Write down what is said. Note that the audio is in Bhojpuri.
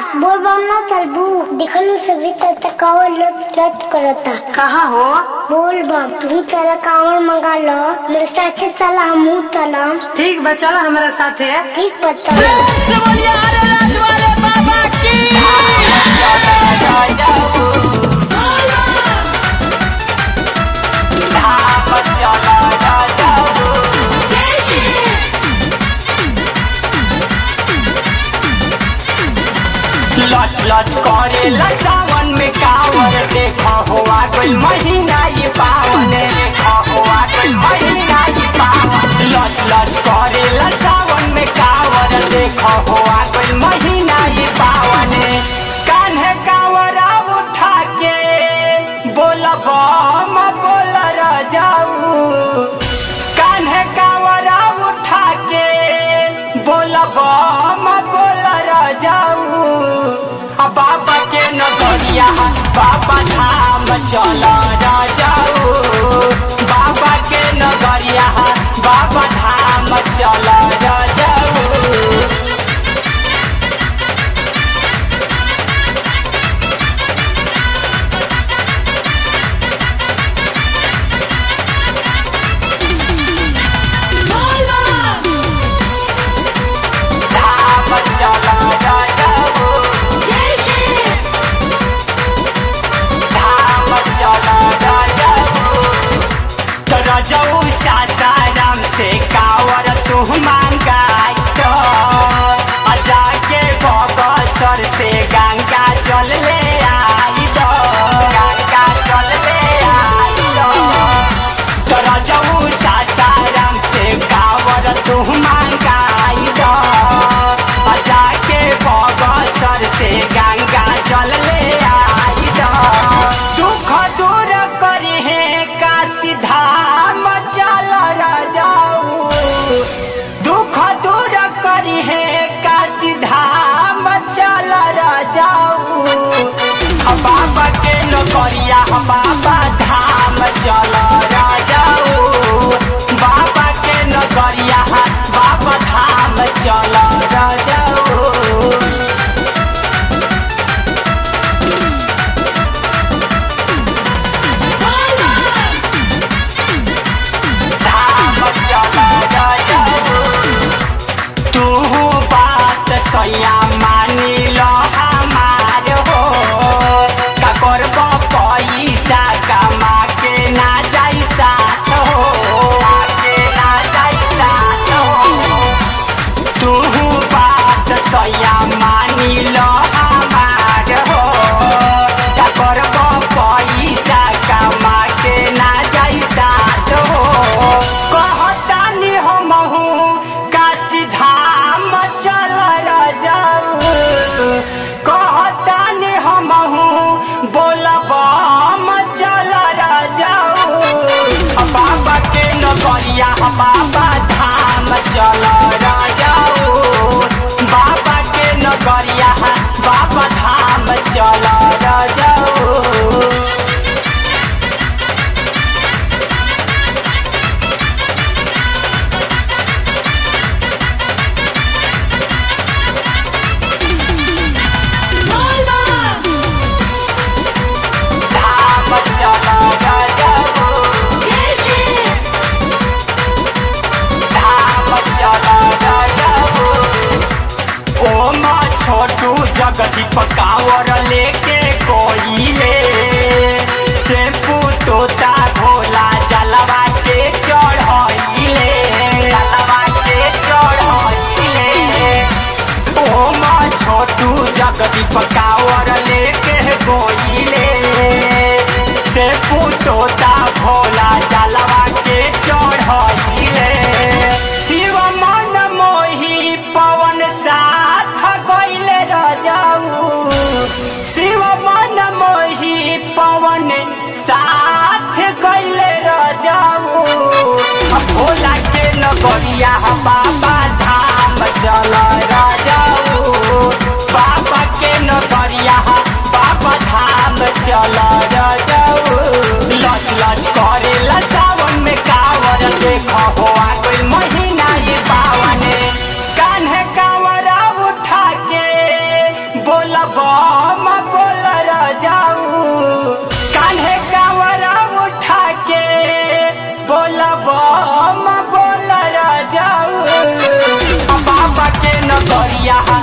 बोल बम ना चलबू देखल सभी चलता कावर लत करता। कहाँ हो? बोल बम तू चला कावर मंगा लो मेरे साथ चला हम चला। ठीक बा चला हमारे साथे। ठीक बता लच लच करे सावन में कावर देखा हुआ कोई महीना ये पावन देखा हुआ कोई महीना ये पावन। लच लच करे सावन में कावर देखा हुआ कोई महीना ये पावन। कान्हे कावरा उठा के बोल बम बोल जाऊ कान्हे कावरा उठा के बोल बम बोल जाऊ। बाबा के नगरिया बाबा धाम चल जाऊ बाबा के नगरिया बाबा धाम चल जाऊ। जाऊ सासाराम से कावर तू मांगाई तो जाके बगसर से गंगा जल ले आई दो गंगा जल ले आई दो। तोरा जाऊ सासाराम से कावर तू मांगाई दो जाके बगसर से गंगा जल ले आई दो। दुख दूर करी है का सीधा दुख दूर करी है काशी धाम चल जाऊ। बाबा के नगरिया बाबा धाम चल जाऊ बाबा के नगरिया बाबा धाम चल जाऊ। सैया मानी लो हमार हो का करब पैसा कमा के ना जाई साथ हो के ना जाई साथ हो। तू बात सैया मानी लो हमार हो का करब पैसा कमा के ना जाई साथ हो। कहतानी हम काशी धाम चल कहतानी हम बोल बम चल जाऊ। बाबा के नगरिया बाबा धाम चल जाऊ बाबा के नगरिया बाबा धाम चल जाऊ। छोटू जगती पकावर लेके कोइले टेम्पू तोता भोला जलवा के चढ़ाइले जलवा के चढ़ाइले। ओम छोटू जगती पकावर लेके कोइले टेम्पू तोता भोला जलवा के चढ़ाइले। शिव मन मोही पवन साथ गइले जाऊ शिव मन मोही पवन साथ गइले जाऊ। भोला के नगरिया बाबा धाम चल जाऊ बाबा के नगरिया बाबा धाम चल जाऊ। लच लच करे सावन में कावर देखा हुआ कोई महीना ये पावन। कान्हे कावरा उठा के बोल बम बोल जाऊ कान्हे कांवरा उठा के बोल बम बोल जाऊ बाबा के नगरिया